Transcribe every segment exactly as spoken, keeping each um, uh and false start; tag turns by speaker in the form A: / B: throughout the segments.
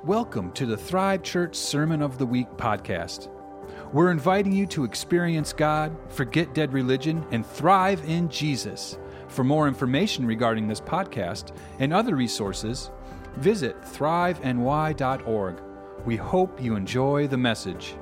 A: Welcome to the Thrive Church Sermon of the Week podcast. We're inviting you to experience God, forget dead religion, and thrive in Jesus. For more information regarding this podcast and other resources, visit thrive n y dot org. We hope you enjoy the message.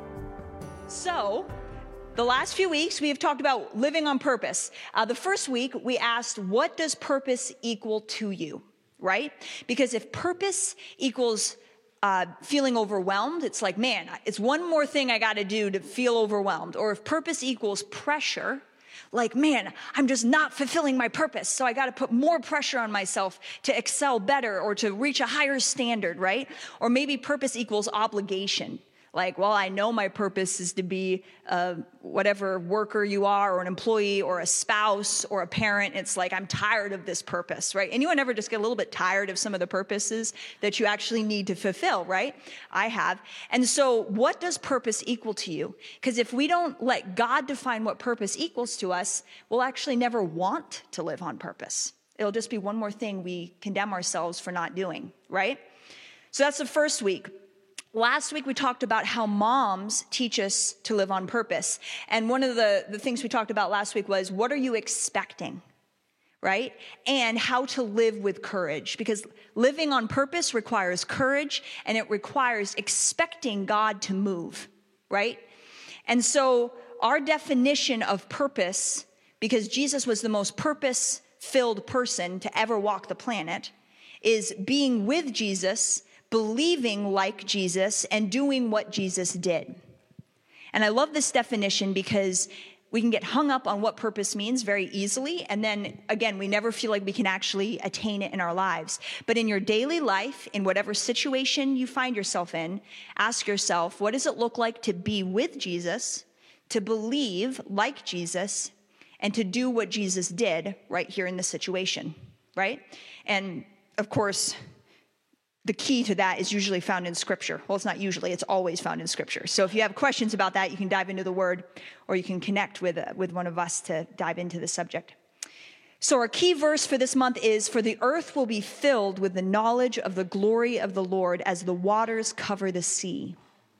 B: So, the last few weeks, we have talked about living on purpose. Uh, the first week, we asked, what does purpose equal to you, right? Because if purpose equals uh, feeling overwhelmed, it's like, man, it's one more thing I got to do to feel overwhelmed. Or if purpose equals pressure, like, man, I'm just not fulfilling my purpose, so I got to put more pressure on myself to excel better or to reach a higher standard, right? Or maybe purpose equals obligation. Like, well, I know my purpose is to be uh, whatever worker you are, or an employee, or a spouse, or a parent. It's like, I'm tired of this purpose, right? Anyone ever just get a little bit tired of some of the purposes that you actually need to fulfill, right? I have. And so what does purpose equal to you? Because if we don't let God define what purpose equals to us, we'll actually never want to live on purpose. It'll just be one more thing we condemn ourselves for not doing, right? So that's the first week. Last week, we talked about how moms teach us to live on purpose. And one of the, the things we talked about last week was, what are you expecting, right? And how to live with courage. Because living on purpose requires courage, and it requires expecting God to move, right? And so our definition of purpose, because Jesus was the most purpose-filled person to ever walk the planet, is being with Jesus, believing like Jesus, and doing what Jesus did. And I love this definition because we can get hung up on what purpose means very easily. And then again, we never feel like we can actually attain it in our lives. But in your daily life, in whatever situation you find yourself in, ask yourself, what does it look like to be with Jesus, to believe like Jesus, and to do what Jesus did right here in this situation, right? And of course, the key to that is usually found in Scripture. Well, it's not usually, it's always found in Scripture. So if you have questions about that, you can dive into the Word, or you can connect with, uh, with one of us to dive into the subject. So our key verse for this month is, "For the earth will be filled with the knowledge of the glory of the Lord as the waters cover the sea."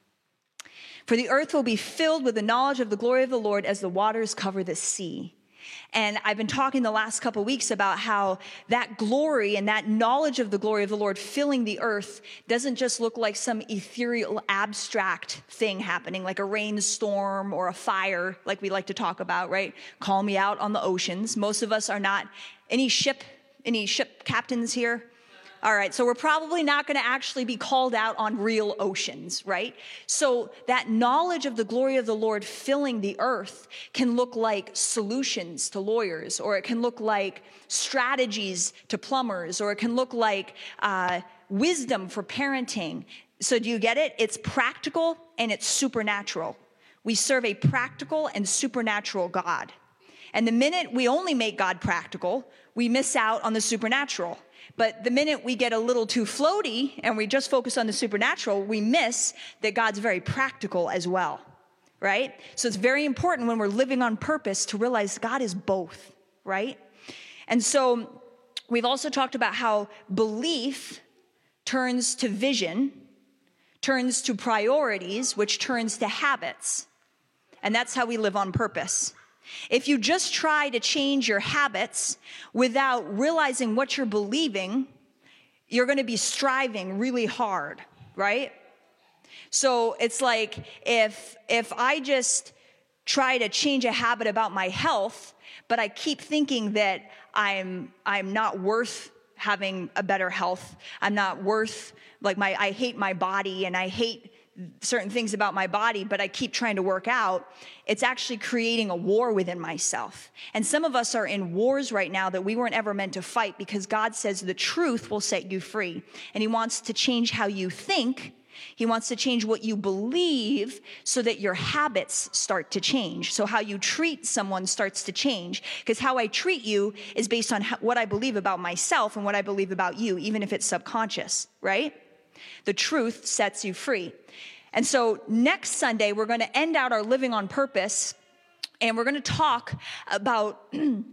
B: For the earth will be filled with the knowledge of the glory of the Lord as the waters cover the sea. And I've been talking the last couple of weeks about how that glory and that knowledge of the glory of the Lord filling the earth doesn't just look like some ethereal, abstract thing happening, like a rainstorm or a fire, like we like to talk about, right? Call me out on the oceans. Most of us are not. Any ship, any ship captains here? All right, so we're probably not going to actually be called out on real oceans, right? So that knowledge of the glory of the Lord filling the earth can look like solutions to lawyers, or it can look like strategies to plumbers, or it can look like uh, wisdom for parenting. So do you get it? It's practical and it's supernatural. We serve a practical and supernatural God. And the minute we only make God practical, we miss out on the supernatural. But the minute we get a little too floaty and we just focus on the supernatural, we miss that God's very practical as well, right? So it's very important when we're living on purpose to realize God is both, right? And so we've also talked about how belief turns to vision, turns to priorities, which turns to habits. And that's how we live on purpose. If you just try to change your habits without realizing what you're believing, you're going to be striving really hard, right? So it's like if if I just try to change a habit about my health, but I keep thinking that I'm I'm not worth having a better health. I'm not worth, like my I hate my body and I hate certain things about my body, but I keep trying to work out, it's actually creating a war within myself. And some of us are in wars right now that we weren't ever meant to fight, because God says the truth will set you free. And he wants to change how you think. He wants to change what you believe so that your habits start to change. So how you treat someone starts to change, because how I treat you is based on how, what I believe about myself and what I believe about you, even if it's subconscious, right? The truth sets you free. And so next Sunday, we're going to end out our living on purpose, and we're going to talk about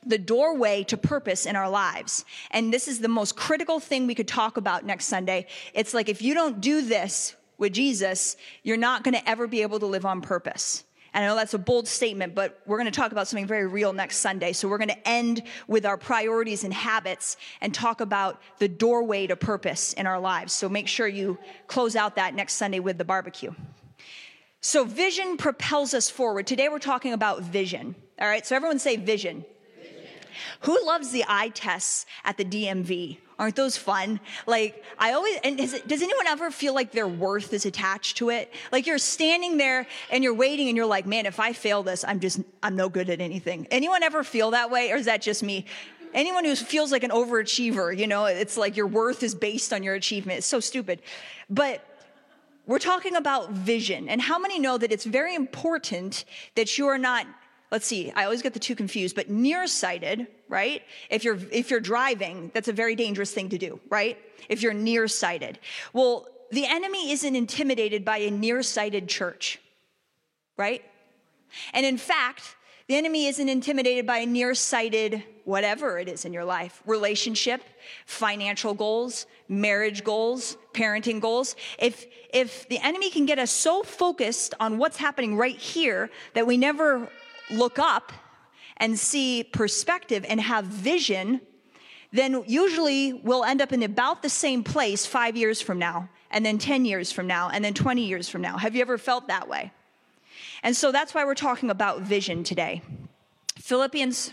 B: the doorway to purpose in our lives. And this is the most critical thing we could talk about next Sunday. It's like, if you don't do this with Jesus, you're not going to ever be able to live on purpose. And I know that's a bold statement, but we're going to talk about something very real next Sunday. So we're going to end with our priorities and habits and talk about the doorway to purpose in our lives. So make sure you close out that next Sunday with the barbecue. So vision propels us forward. Today we're talking about vision. All right, so everyone say vision. Who loves the eye tests at the D M V? Aren't those fun? Like, I always, and is it, does anyone ever feel like their worth is attached to it? Like, you're standing there and you're waiting and you're like, man, if I fail this, I'm just, I'm no good at anything. Anyone ever feel that way? Or is that just me? Anyone who feels like an overachiever, you know, it's like your worth is based on your achievement. It's so stupid. But we're talking about vision. And how many know that it's very important that you are not, let's see, I always get the two confused, but nearsighted, right? If you're if you're driving, that's a very dangerous thing to do, right? If you're nearsighted. Well, the enemy isn't intimidated by a nearsighted church, right? And in fact, the enemy isn't intimidated by a nearsighted whatever it is in your life, relationship, financial goals, marriage goals, parenting goals. If if the enemy can get us so focused on what's happening right here that we never look up and see perspective and have vision, then usually we'll end up in about the same place five years from now, and then ten years from now, and then twenty years from now. Have you ever felt that way? And so that's why we're talking about vision today. Philippians,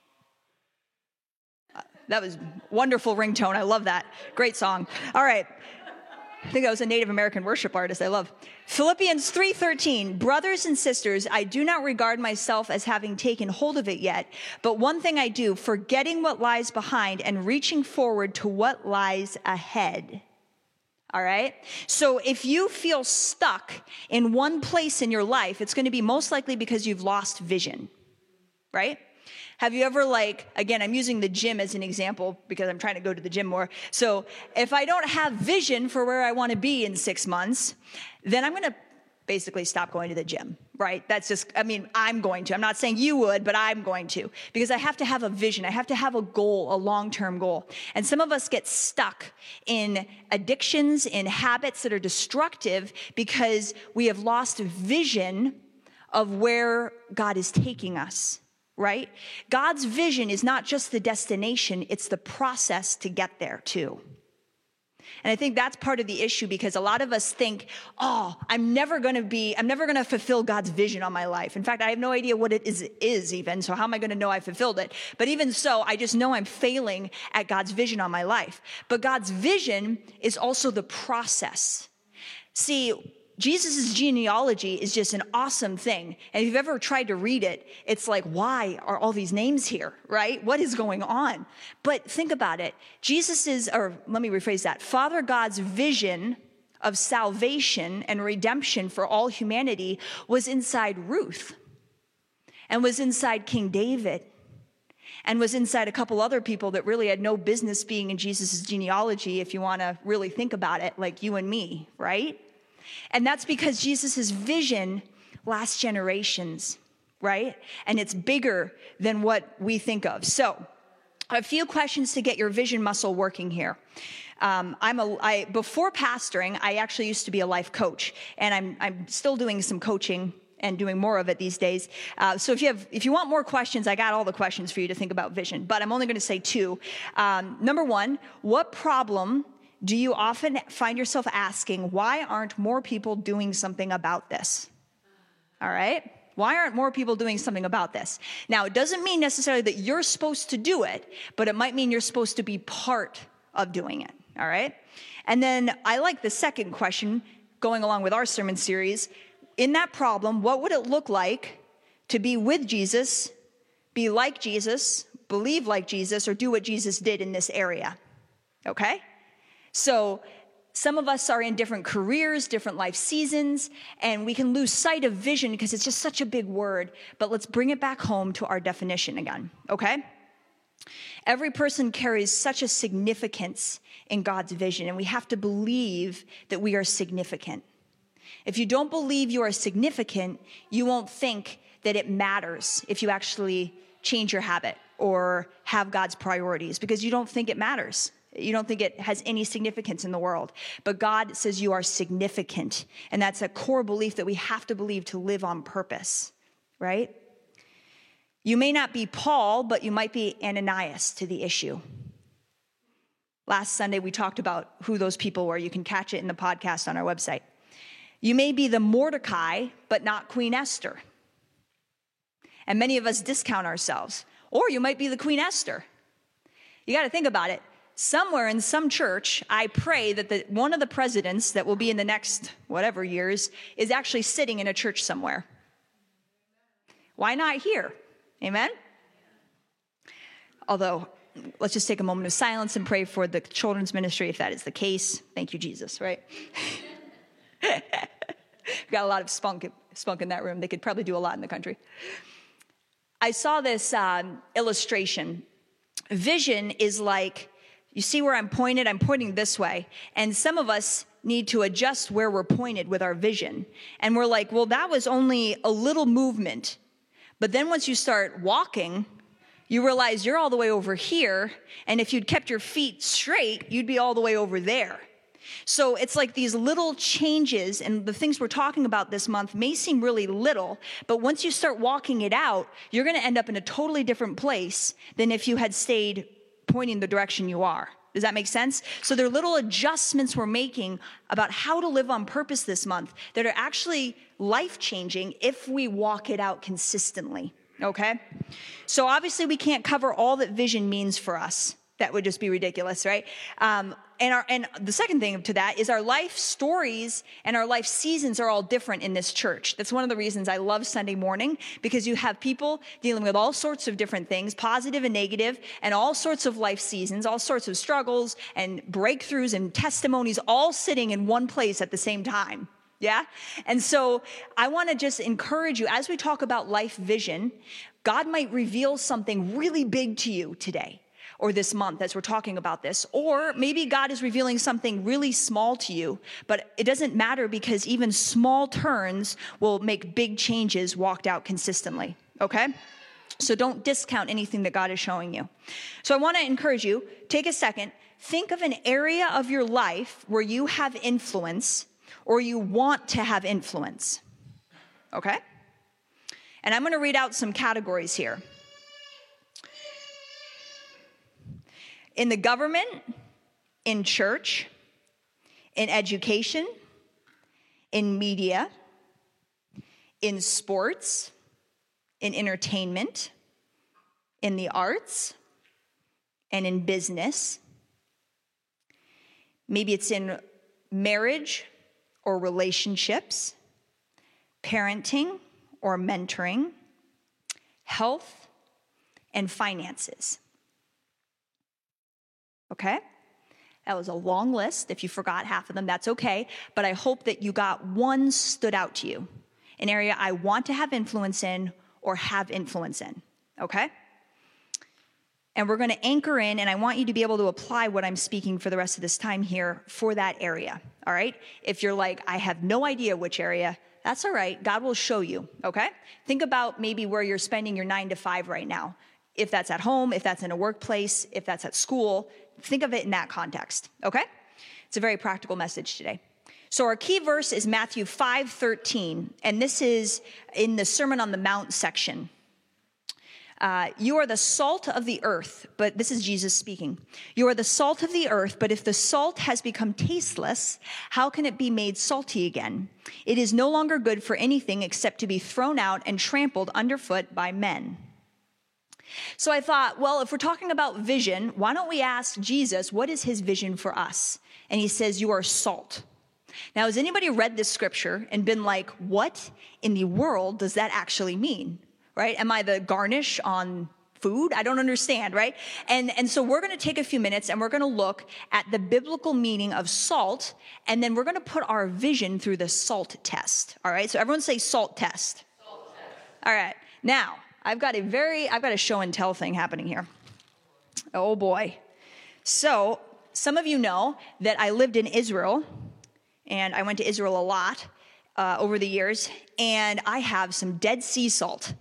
B: uh, that was wonderful ringtone. I love that. Great song. All right. I think I was a Native American worship artist I love. Philippians three thirteen, brothers and sisters, I do not regard myself as having taken hold of it yet, but one thing I do, forgetting what lies behind and reaching forward to what lies ahead. All right? So if you feel stuck in one place in your life, it's going to be most likely because you've lost vision, right? Have you ever, like, again, I'm using the gym as an example because I'm trying to go to the gym more. So if I don't have vision for where I want to be in six months, then I'm going to basically stop going to the gym, right? That's just, I mean, I'm going to. I'm not saying you would, but I'm going to. Because I have to have a vision. I have to have a goal, a long-term goal. And some of us get stuck in addictions, in habits that are destructive because we have lost vision of where God is taking us. Right? God's vision is not just the destination, it's the process to get there too. And I think that's part of the issue because a lot of us think, oh, I'm never going to be, I'm never going to fulfill God's vision on my life. In fact, I have no idea what it is, is even, so how am I going to know I fulfilled it? But even so, I just know I'm failing at God's vision on my life. But God's vision is also the process. See, Jesus' genealogy is just an awesome thing. And if you've ever tried to read it, it's like, why are all these names here, right? What is going on? But think about it. Jesus is, or let me rephrase that, Father God's vision of salvation and redemption for all humanity was inside Ruth and was inside King David and was inside a couple other people that really had no business being in Jesus' genealogy, if you want to really think about it, like you and me, right? And that's because Jesus' vision lasts generations, right? And it's bigger than what we think of. So a few questions to get your vision muscle working here. Um, I'm a, I, before pastoring, I actually used to be a life coach, and I'm, I'm still doing some coaching and doing more of it these days. Uh, so if you have, if you want more questions, I got all the questions for you to think about vision, but I'm only going to say two. Um, number one, what problem do you often find yourself asking, why aren't more people doing something about this? All right? Why aren't more people doing something about this? Now, it doesn't mean necessarily that you're supposed to do it, but it might mean you're supposed to be part of doing it. All right? And then I like the second question, going along with our sermon series. In that problem, what would it look like to be with Jesus, be like Jesus, believe like Jesus, or do what Jesus did in this area? Okay? So some of us are in different careers, different life seasons, and we can lose sight of vision because it's just such a big word. But let's bring it back home to our definition again, okay? Every person carries such a significance in God's vision, and we have to believe that we are significant. If you don't believe you are significant, you won't think that it matters if you actually change your habit or have God's priorities because you don't think it matters. You don't think it has any significance in the world. But God says you are significant. And that's a core belief that we have to believe to live on purpose, right? You may not be Paul, but you might be Ananias to the issue. Last Sunday, we talked about who those people were. You can catch it in the podcast on our website. You may be the Mordecai, but not Queen Esther. And many of us discount ourselves. Or you might be the Queen Esther. You got to think about it. Somewhere in some church, I pray that the, one of the presidents that will be in the next whatever years is actually sitting in a church somewhere. Why not here? Amen? Although, let's just take a moment of silence and pray for the children's ministry if that is the case. Thank you, Jesus, right? We've got a lot of spunk, spunk in that room. They could probably do a lot in the country. I saw this um, illustration. Vision is like, you see where I'm pointed? I'm pointing this way. And some of us need to adjust where we're pointed with our vision. And we're like, well, that was only a little movement. But then once you start walking, you realize you're all the way over here. And if you'd kept your feet straight, you'd be all the way over there. So it's like these little changes, and the things we're talking about this month may seem really little, but once you start walking it out, you're going to end up in a totally different place than if you had stayed pointing the direction you are. Does that make sense? So there are little adjustments we're making about how to live on purpose this month that are actually life-changing if we walk it out consistently, okay? So obviously we can't cover all that vision means for us. That would just be ridiculous, right? Um, and our and the second thing to that is our life stories and our life seasons are all different in this church. That's one of the reasons I love Sunday morning, because you have people dealing with all sorts of different things, positive and negative, and all sorts of life seasons, all sorts of struggles and breakthroughs and testimonies all sitting in one place at the same time. Yeah? And so I want to just encourage you, as we talk about life vision, God might reveal something really big to you today, or this month as we're talking about this. Or maybe God is revealing something really small to you, but it doesn't matter because even small turns will make big changes walked out consistently, okay? So don't discount anything that God is showing you. So I want to encourage you, take a second, think of an area of your life where you have influence or you want to have influence, okay? And I'm going to read out some categories here. In the government, in church, in education, in media, in sports, in entertainment, in the arts, and in business. Maybe it's in marriage or relationships, parenting or mentoring, health, and finances. Okay? That was a long list. If you forgot half of them, that's okay. But I hope that you got one stood out to you. An area I want to have influence in or have influence in. Okay? And we're going to anchor in, and I want you to be able to apply what I'm speaking for the rest of this time here for that area. All right? If you're like, I have no idea which area, that's all right. God will show you. Okay? Think about maybe where you're spending your nine to five right now. If that's at home, if that's in a workplace, if that's at school, think of it in that context, okay? It's a very practical message today. So our key verse is Matthew five thirteen, and this is in the Sermon on the Mount section. Uh, you are the salt of the earth, but this is Jesus speaking. You are the salt of the earth, but if the salt has become tasteless, how can it be made salty again? It is no longer good for anything except to be thrown out and trampled underfoot by men. So I thought, well, if we're talking about vision, why don't we ask Jesus, what is his vision for us? And he says, you are salt. Now, has anybody read this scripture and been like, what in the world does that actually mean? Right? Am I the garnish on food? I don't understand, right? And, and so we're going to take a few minutes and we're going to look at the biblical meaning of salt, and then we're going to put our vision through the SALT test. All right? So everyone say SALT test. SALT test. All right. Now, I've got a very, I've got a show and tell thing happening here. Oh boy. So some of you know that I lived in Israel, and I went to Israel a lot uh, over the years, and I have some Dead Sea salt.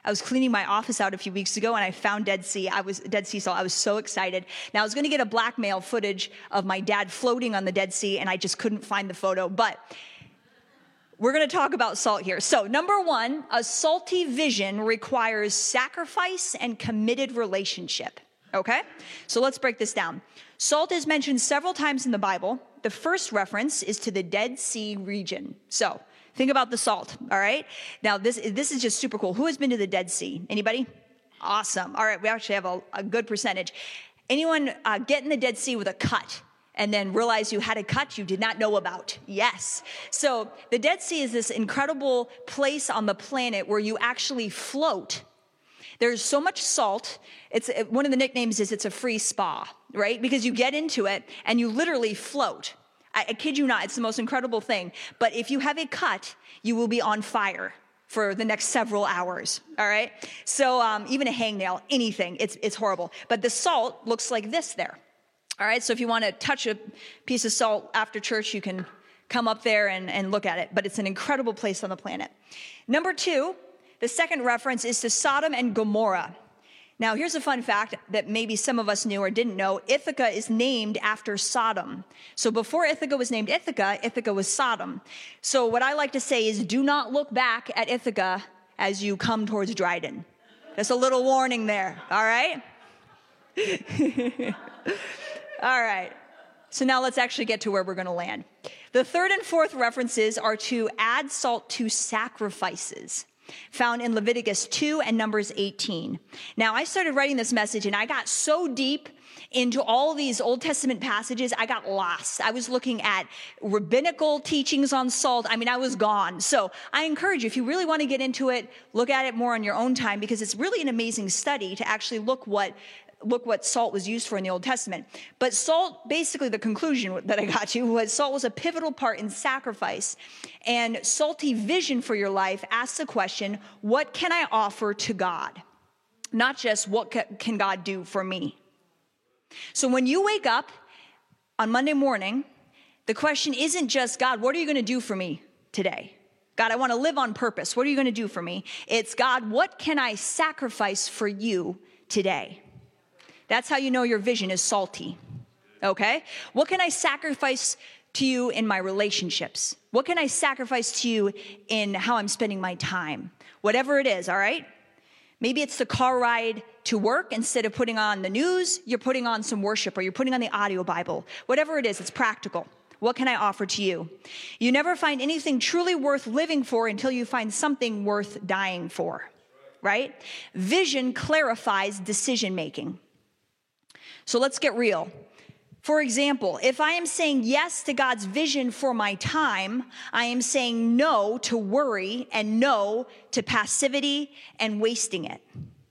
B: I was cleaning my office out a few weeks ago and I found Dead Sea. I was Dead Sea salt. I was so excited. Now I was going to get a blackmail footage of my dad floating on the Dead Sea and I just couldn't find the photo, but we're going to talk about salt here. So number one, a salty vision requires sacrifice and committed relationship. Okay? So let's break this down. Salt is mentioned several times in the Bible. The first reference is to the Dead Sea region. So think about the salt, all right? Now, this, this is just super cool. Who has been to the Dead Sea? Anybody? Awesome. All right, we actually have a, a good percentage. Anyone uh, get in the Dead Sea with a cut and then realize you had a cut you did not know about? Yes. So the Dead Sea is this incredible place on the planet where you actually float. There's so much salt. It's one of the nicknames is it's a free spa, right? Because you get into it and you literally float. I, I kid you not, it's the most incredible thing. But if you have a cut, you will be on fire for the next several hours, all right? So um, even a hangnail, anything, it's, it's horrible. But the salt looks like this there, all right? So if you want to touch a piece of salt after church, you can come up there and, and look at it. But it's an incredible place on the planet. Number two, the second reference is to Sodom and Gomorrah. Now, here's a fun fact that maybe some of us knew or didn't know. Ithaca is named after Sodom. So before Ithaca was named Ithaca, Ithaca was Sodom. So what I like to say is do not look back at Ithaca as you come towards Dryden. That's a little warning there, all right? All right. So now let's actually get to where we're going to land. The third and fourth references are to add salt to sacrifices, found in Leviticus two and Numbers eighteen. Now, I started writing this message and I got so deep into all these Old Testament passages, I got lost. I was looking at rabbinical teachings on salt. I mean, I was gone. So I encourage you, if you really want to get into it, look at it more on your own time because it's really an amazing study to actually look what look what salt was used for in the Old Testament. But salt, basically the conclusion that I got to was salt was a pivotal part in sacrifice. And salty vision for your life asks the question, what can I offer to God? Not just what can God do for me? So when you wake up on Monday morning, the question isn't just, God, what are you going to do for me today? God, I want to live on purpose. What are you going to do for me? It's, God, what can I sacrifice for you today? That's how you know your vision is salty, okay? What can I sacrifice to you in my relationships? What can I sacrifice to you in how I'm spending my time? Whatever it is, all right? Maybe it's the car ride to work. Instead of putting on the news, you're putting on some worship or you're putting on the audio Bible. Whatever it is, it's practical. What can I offer to you? You never find anything truly worth living for until you find something worth dying for, right? Vision clarifies decision-making. So let's get real. For example, if I am saying yes to God's vision for my time, I am saying no to worry and no to passivity and wasting it.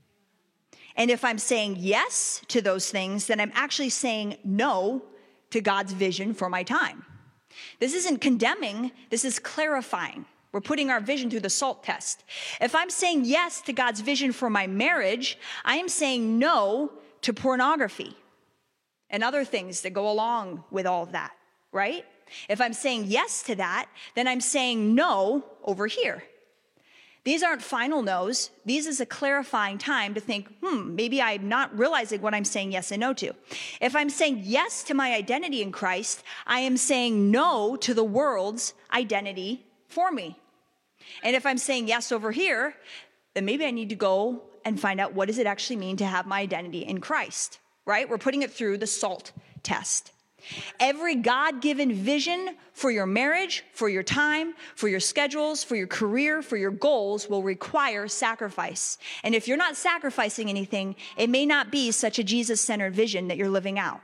B: And if I'm saying yes to those things, then I'm actually saying no to God's vision for my time. This isn't condemning, this is clarifying. We're putting our vision through the SALT test. If I'm saying yes to God's vision for my marriage, I am saying no to pornography and other things that go along with all of that, right? If I'm saying yes to that, then I'm saying no over here. These aren't final no's. These is a clarifying time to think, hmm, maybe I'm not realizing what I'm saying yes and no to. If I'm saying yes to my identity in Christ, I am saying no to the world's identity for me. And if I'm saying yes over here, then maybe I need to go and find out what does it actually mean to have my identity in Christ, right? We're putting it through the SALT test. Every God-given vision for your marriage, for your time, for your schedules, for your career, for your goals will require sacrifice. And if you're not sacrificing anything, it may not be such a Jesus-centered vision that you're living out.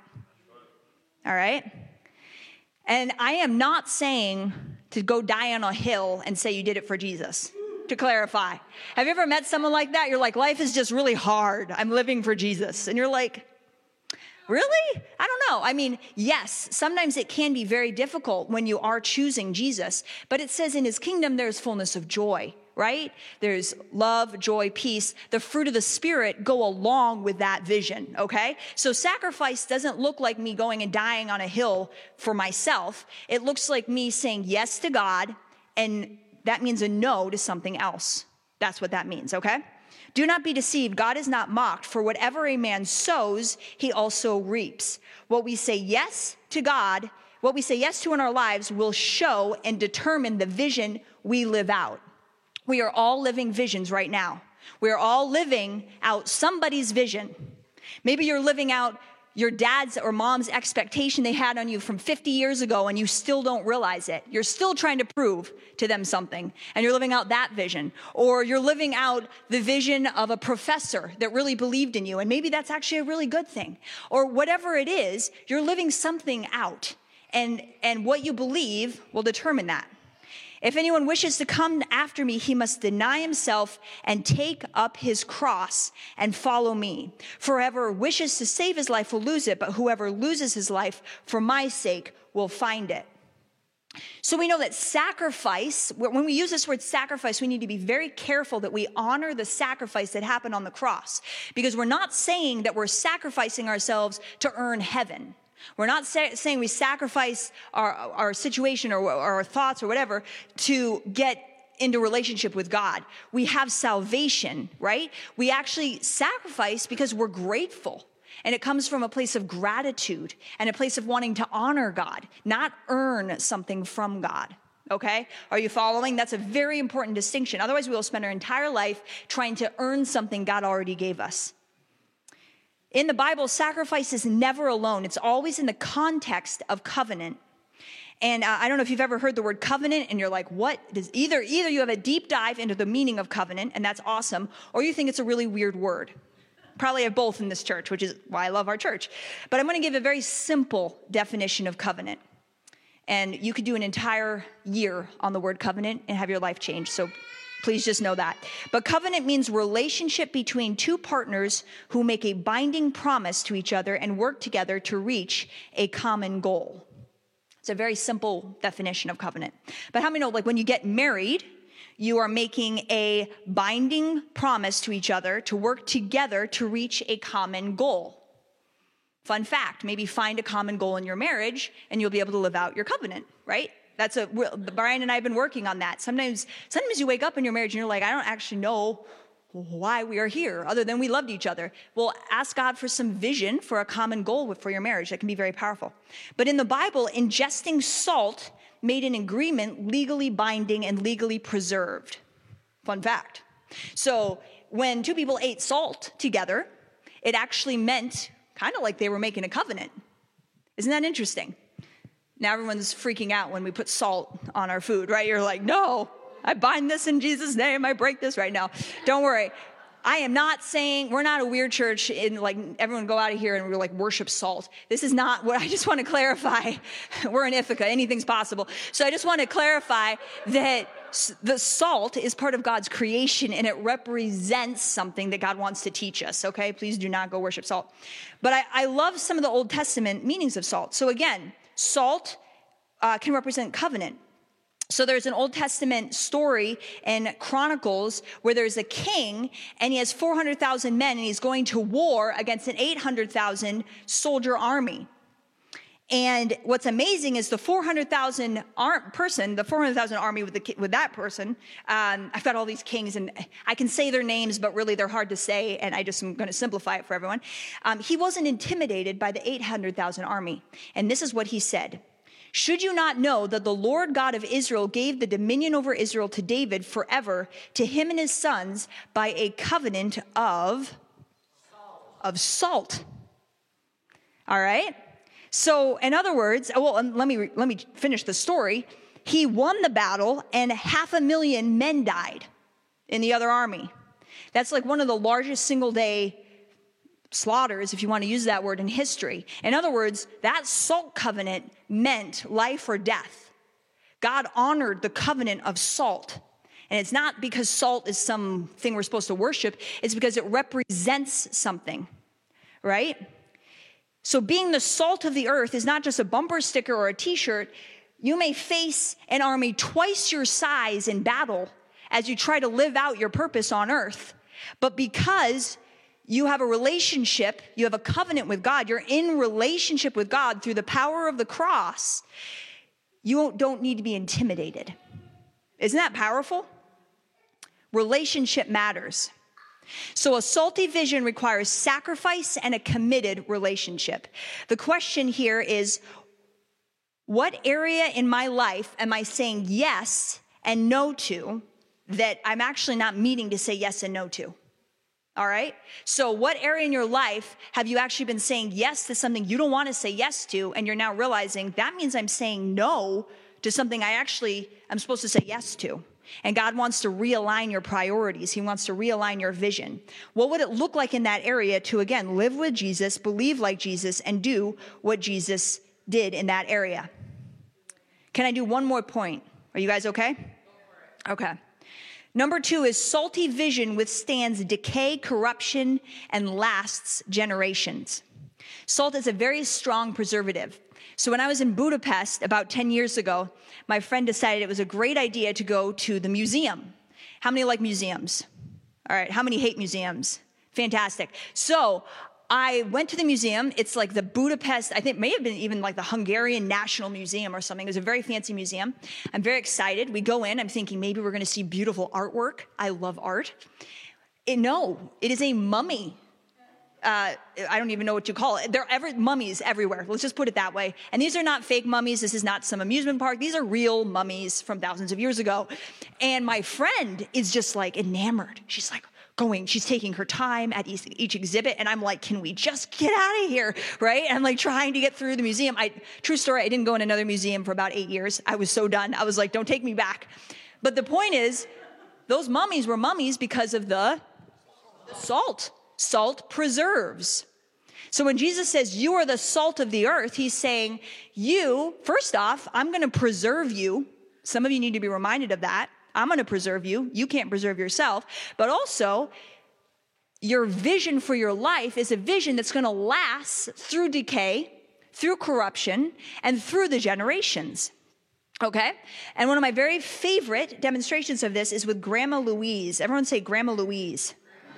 B: All right? And I am not saying to go die on a hill and say you did it for Jesus, to clarify. Have you ever met someone like that? You're like, life is just really hard. I'm living for Jesus. And you're like, really? I don't know. I mean, yes, sometimes it can be very difficult when you are choosing Jesus, but it says in his kingdom, there's fullness of joy, right? There's love, joy, peace. The fruit of the Spirit go along with that vision, okay? So sacrifice doesn't look like me going and dying on a hill for myself. It looks like me saying yes to God, and that means a no to something else. That's what that means, okay? Do not be deceived. God is not mocked, for whatever a man sows, he also reaps. What we say yes to God, what we say yes to in our lives will show and determine the vision we live out. We are all living visions right now. We are all living out somebody's vision. Maybe you're living out your dad's or mom's expectation they had on you from fifty years ago, and you still don't realize it. You're still trying to prove to them something, and you're living out that vision. Or you're living out the vision of a professor that really believed in you, and maybe that's actually a really good thing. Or whatever it is, you're living something out, and, and what you believe will determine that. If anyone wishes to come after me, he must deny himself and take up his cross and follow me. For whoever wishes to save his life will lose it, but whoever loses his life for my sake will find it. So we know that sacrifice, when we use this word sacrifice, we need to be very careful that we honor the sacrifice that happened on the cross, because we're not saying that we're sacrificing ourselves to earn heaven. We're not say, saying we sacrifice our, our situation or, or our thoughts or whatever to get into relationship with God. We have salvation, right? We actually sacrifice because we're grateful. And it comes from a place of gratitude and a place of wanting to honor God, not earn something from God. Okay? Are you following? That's a very important distinction. Otherwise, we will spend our entire life trying to earn something God already gave us. In the Bible, sacrifice is never alone. It's always in the context of covenant. And uh, I don't know if you've ever heard the word covenant and you're like, what? Does either, either you have a deep dive into the meaning of covenant, and that's awesome, or you think it's a really weird word. Probably have both in this church, which is why I love our church. But I'm going to give a very simple definition of covenant. And you could do an entire year on the word covenant and have your life change. So please just know that. But covenant means relationship between two partners who make a binding promise to each other and work together to reach a common goal. It's a very simple definition of covenant. But how many know, like when you get married, you are making a binding promise to each other to work together to reach a common goal. Fun fact, maybe find a common goal in your marriage and you'll be able to live out your covenant, right? That's a, Brian and I have been working on that. Sometimes, sometimes you wake up in your marriage and you're like, I don't actually know why we are here other than we loved each other. Well, ask God for some vision for a common goal for your marriage. That can be very powerful. But in the Bible, ingesting salt made an agreement legally binding and legally preserved. Fun fact. So when two people ate salt together, it actually meant kind of like they were making a covenant. Isn't that interesting? Now everyone's freaking out when we put salt on our food, right? You're like, no, I bind this in Jesus' name. I break this right now. Don't worry. I am not saying, we're not a weird church in like everyone go out of here and we're like worship salt. This is not what I just want to clarify. We're in Ithaca. Anything's possible. So I just want to clarify that the salt is part of God's creation and it represents something that God wants to teach us. Okay. Please do not go worship salt. But I, I love some of the Old Testament meanings of salt. So again, salt uh, can represent covenant. So there's an Old Testament story in Chronicles where there's a king and he has four hundred thousand men and he's going to war against an eight hundred thousand soldier army. And what's amazing is the four hundred thousand ar- person, the four hundred thousand army with the with that person, um, I've got all these kings and I can say their names, but really they're hard to say and I just am going to simplify it for everyone. Um, he wasn't intimidated by the eight hundred thousand army. And this is what he said. Should you not know that the Lord God of Israel gave the dominion over Israel to David forever, to him and his sons, by a covenant of salt. Of salt. All right? So, in other words, well, let me let me finish the story. He won the battle, and half a million men died in the other army. That's like one of the largest single-day slaughters, if you want to use that word, in history. In other words, that salt covenant meant life or death. God honored the covenant of salt. And it's not because salt is something we're supposed to worship. It's because it represents something, right? So being the salt of the earth is not just a bumper sticker or a t-shirt. You may face an army twice your size in battle as you try to live out your purpose on earth. But because you have a relationship, you have a covenant with God, you're in relationship with God through the power of the cross, you don't need to be intimidated. Isn't that powerful? Relationship matters. So a salty vision requires sacrifice and a committed relationship. The question here is, what area in my life am I saying yes and no to that I'm actually not meaning to say yes and no to? All right? So what area in your life have you actually been saying yes to something you don't want to say yes to, and you're now realizing that means I'm saying no to something I actually am supposed to say yes to? And God wants to realign your priorities. He wants to realign your vision. What would it look like in that area to, again, live with Jesus, believe like Jesus, and do what Jesus did in that area? Can I do one more point? Are you guys okay? Okay. Number two is salty vision withstands decay, corruption, and lasts generations. Salt is a very strong preservative. So when I was in Budapest about ten years ago, my friend decided it was a great idea to go to the museum. How many like museums? All right, how many hate museums? Fantastic. So I went to the museum. It's like the Budapest, I think it may have been even like the Hungarian National Museum or something. It was a very fancy museum. I'm very excited. We go in, I'm thinking maybe we're going to see beautiful artwork. I love art. It, no, it is a mummy. Uh, I don't even know what you call it. There are every, mummies everywhere. Let's just put it that way. And these are not fake mummies. This is not some amusement park. These are real mummies from thousands of years ago. And my friend is just like enamored. She's like, going, she's taking her time at each, each exhibit, and I'm like, can we just get out of here, right? And I'm like trying to get through the museum. I, true story, I didn't go in another museum for about eight years. I was so done. I was like, don't take me back. But the point is, those mummies were mummies because of the, the salt. Salt preserves. So when Jesus says, you are the salt of the earth, he's saying, you, first off, I'm going to preserve you. Some of you need to be reminded of that. I'm going to preserve you. You can't preserve yourself. But also, your vision for your life is a vision that's going to last through decay, through corruption, and through the generations. Okay? And one of my very favorite demonstrations of this is with Grandma Louise. Everyone say Grandma Louise.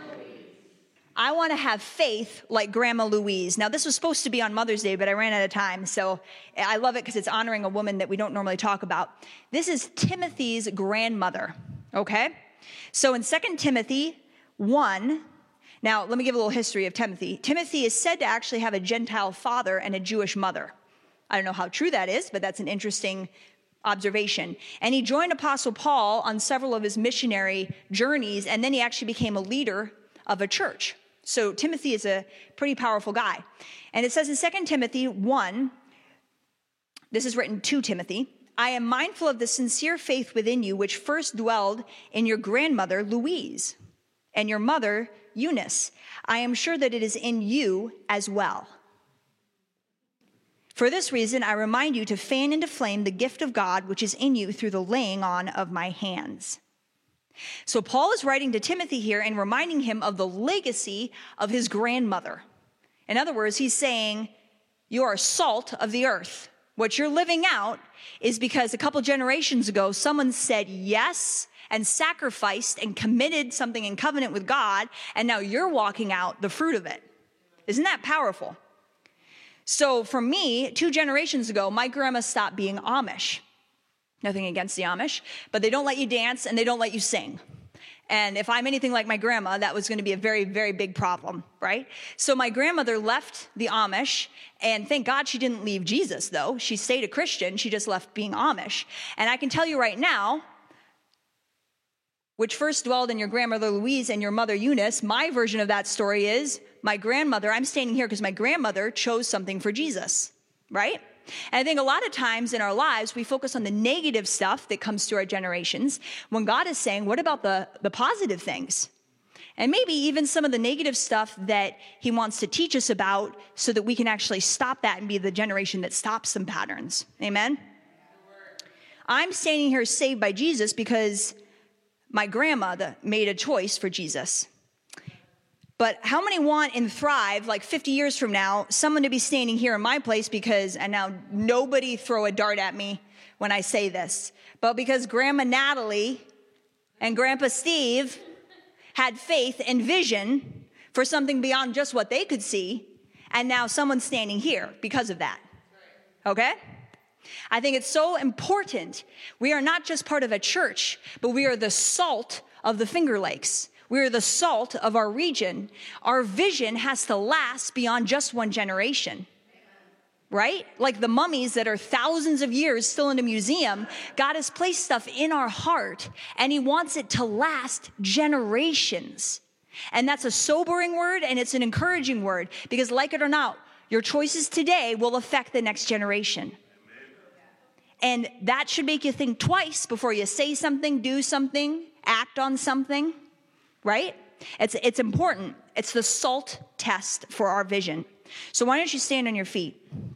B: I want to have faith like Grandma Louise. Now, this was supposed to be on Mother's Day, but I ran out of time. So I love it because it's honoring a woman that we don't normally talk about. This is Timothy's grandmother, okay? So in Second Timothy one, now let me give a little history of Timothy. Timothy is said to actually have a Gentile father and a Jewish mother. I don't know how true that is, but that's an interesting observation. And he joined Apostle Paul on several of his missionary journeys, and then he actually became a leader of a church. So Timothy is a pretty powerful guy. And it says in Second Timothy one, this is written to Timothy, I am mindful of the sincere faith within you, which first dwelled in your grandmother, Louise, and your mother, Eunice. I am sure that it is in you as well. For this reason, I remind you to fan into flame the gift of God, which is in you through the laying on of my hands. So Paul is writing to Timothy here and reminding him of the legacy of his grandmother. In other words, he's saying, you are salt of the earth. What you're living out is because a couple generations ago, someone said yes and sacrificed and committed something in covenant with God, and now you're walking out the fruit of it. Isn't that powerful? So for me, two generations ago, my grandma stopped being Amish. Nothing against the Amish, but they don't let you dance and they don't let you sing. And if I'm anything like my grandma, that was going to be a very, very big problem, right? So my grandmother left the Amish, and thank God she didn't leave Jesus, though. She stayed a Christian. She just left being Amish. And I can tell you right now, which first dwelled in your grandmother Louise and your mother Eunice, my version of that story is my grandmother, I'm standing here because my grandmother chose something for Jesus, right? And I think a lot of times in our lives, we focus on the negative stuff that comes through our generations when God is saying, what about the, the positive things? And maybe even some of the negative stuff that he wants to teach us about so that we can actually stop that and be the generation that stops some patterns. Amen? I'm standing here saved by Jesus because my grandmother made a choice for Jesus. But how many want in Thrive, like fifty years from now, someone to be standing here in my place because, and now nobody throw a dart at me when I say this, but because Grandma Natalie and Grandpa Steve had faith and vision for something beyond just what they could see, and now someone's standing here because of that. Okay? I think it's so important. We are not just part of a church, but we are the salt of the Finger Lakes. we're the salt of our region. Our vision has to last beyond just one generation. Right? Like the mummies that are thousands of years still in a museum, God has placed stuff in our heart and he wants it to last generations. And that's a sobering word and it's an encouraging word because like it or not, your choices today will affect the next generation. And that should make you think twice before you say something, do something, act on something, right? It's, it's important. It's the SALT test for our vision. So why don't you stand on your feet?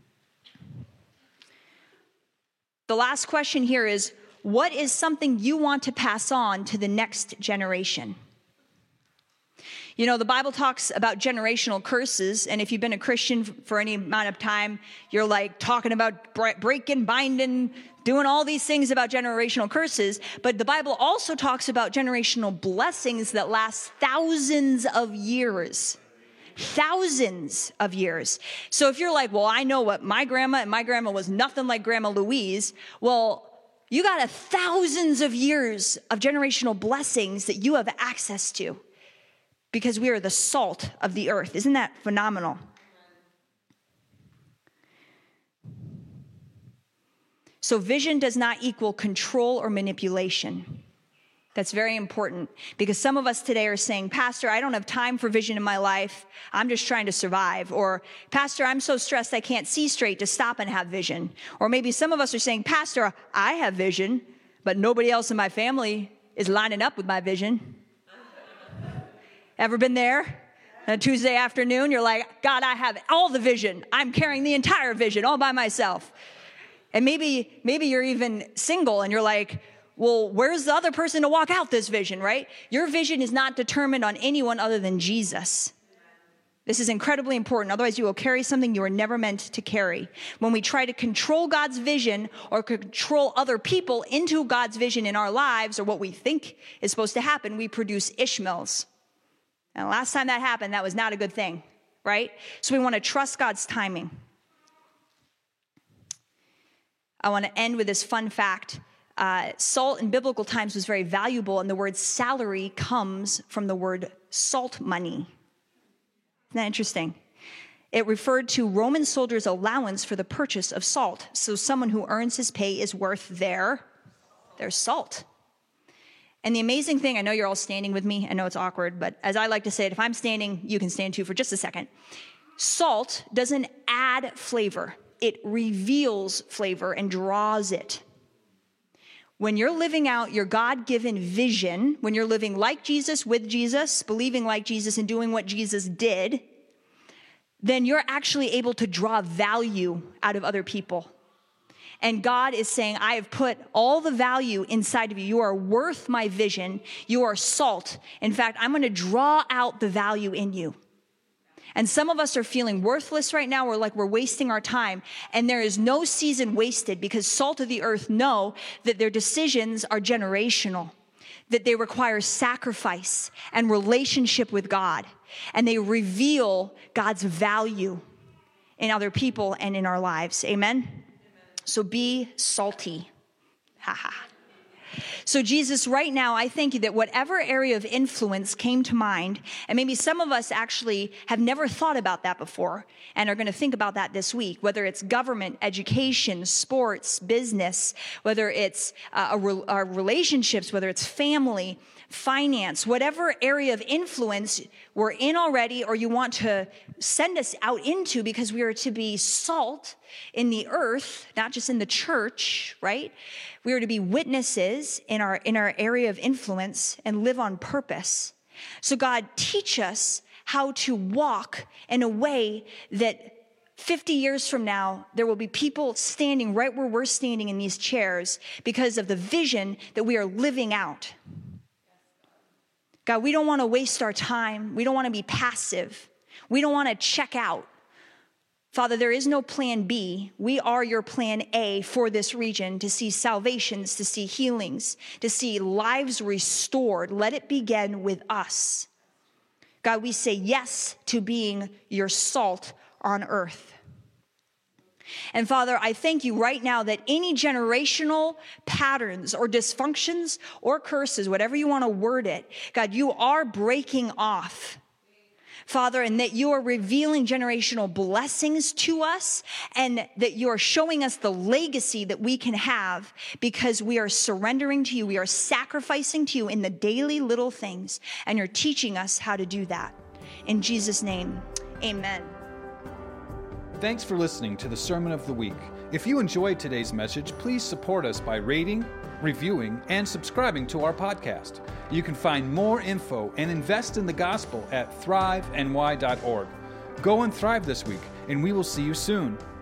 B: The last question here is, what is something you want to pass on to the next generation? You know, the Bible talks about generational curses, and if you've been a Christian for any amount of time, you're like talking about breaking, binding, doing all these things about generational curses, but the Bible also talks about generational blessings that last thousands of years. Thousands of years. So if you're like, well, I know what my grandma, and my grandma was nothing like Grandma Louise. Well, you got a thousands of years of generational blessings that you have access to because we are the salt of the earth. Isn't that phenomenal? So vision does not equal control or manipulation. That's very important because some of us today are saying, Pastor, I don't have time for vision in my life. I'm just trying to survive. Or, Pastor, I'm so stressed I can't see straight to stop and have vision. Or maybe some of us are saying, Pastor, I have vision, but nobody else in my family is lining up with my vision. Ever been there? On a Tuesday afternoon, you're like, God, I have all the vision. I'm carrying the entire vision all by myself. And maybe, maybe you're even single and you're like, well, where's the other person to walk out this vision, right? Your vision is not determined on anyone other than Jesus. This is incredibly important. Otherwise, you will carry something you were never meant to carry. When we try to control God's vision or control other people into God's vision in our lives or what we think is supposed to happen, we produce Ishmaels. And last time that happened, that was not a good thing, right? So we want to trust God's timing. I want to end with this fun fact. Uh, salt in biblical times was very valuable, and the word salary comes from the word salt money. Isn't that interesting? It referred to Roman soldiers' allowance for the purchase of salt. So someone who earns his pay is worth their, their salt. And the amazing thing, I know you're all standing with me. I know it's awkward, but as I like to say it, if I'm standing, you can stand too for just a second. Salt doesn't add flavor. It reveals flavor and draws it. When you're living out your God-given vision, when you're living like Jesus, with Jesus, believing like Jesus, and doing what Jesus did, then you're actually able to draw value out of other people. And God is saying, I have put all the value inside of you. You are worth my vision. You are salt. In fact, I'm going to draw out the value in you. And some of us are feeling worthless right now. We're like, we're wasting our time. And there is no season wasted because salt of the earth know that their decisions are generational, that they require sacrifice and relationship with God. And they reveal God's value in other people and in our lives. Amen? Amen. So be salty. Ha ha. So Jesus, right now, I thank you that whatever area of influence came to mind, and maybe some of us actually have never thought about that before and are going to think about that this week, whether it's government, education, sports, business, whether it's uh, a re- our relationships, whether it's family, finance, whatever area of influence we're in already or you want to send us out into because we are to be salt in the earth, not just in the church, right? We are to be witnesses in our in our area of influence and live on purpose. So God, teach us how to walk in a way that fifty years from now, there will be people standing right where we're standing in these chairs because of the vision that we are living out. God, we don't want to waste our time. We don't want to be passive. We don't want to check out. Father, there is no plan B. We are your plan A for this region to see salvations, to see healings, to see lives restored. Let it begin with us. God, we say yes to being your salt on earth. And Father, I thank you right now that any generational patterns or dysfunctions or curses, whatever you want to word it, God, you are breaking off. Father, and that you are revealing generational blessings to us, and that you are showing us the legacy that we can have because we are surrendering to you. We are sacrificing to you in the daily little things, and you're teaching us how to do that. In Jesus' name, amen.
A: Thanks for listening to the Sermon of the Week. If you enjoyed today's message, please support us by rating, reviewing, and subscribing to our podcast. You can find more info and invest in the gospel at thrive n y dot org. Go and thrive this week, and we will see you soon.